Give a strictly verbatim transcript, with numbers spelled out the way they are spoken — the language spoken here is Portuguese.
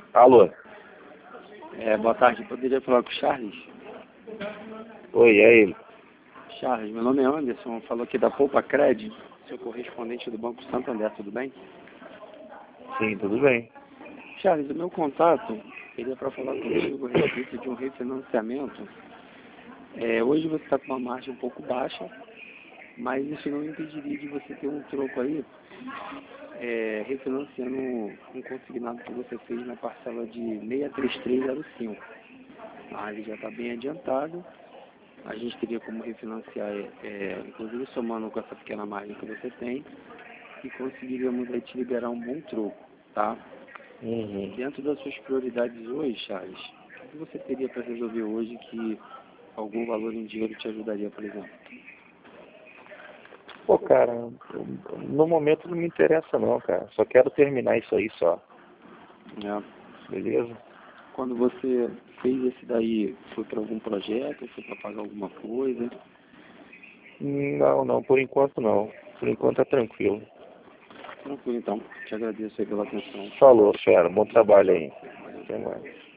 Alô? É, boa tarde, poderia falar com o Charles? Oi, é ele. Charles, meu nome é Anderson, falou aqui da Poupa Cred, seu correspondente do Banco Santander, tudo bem? Sim, tudo bem. Charles, o meu contato seria para falar contigo a respeito de um refinanciamento. É, hoje você está com uma margem um pouco baixa, mas isso não impediria de você ter um troco aí, é, refinanciando um consignado que você fez na parcela de seis três três zero cinco. Ah, ele já está bem adiantado. A gente teria como refinanciar, é, inclusive somando com essa pequena margem que você tem, e conseguiríamos aí te liberar um bom troco, tá? Uhum. Dentro das suas prioridades hoje, Charles, o que você teria para resolver hoje que algum valor em dinheiro te ajudaria, por exemplo? Pô, cara, no momento não me interessa não, cara. Só quero terminar isso aí só. É. Beleza? Quando você fez esse daí, foi para algum projeto, foi para pagar alguma coisa? Não, não, por enquanto não. Por enquanto é tranquilo. Tranquilo, então. Te agradeço aí pela atenção. Falou, fera. Bom trabalho aí. Até mais.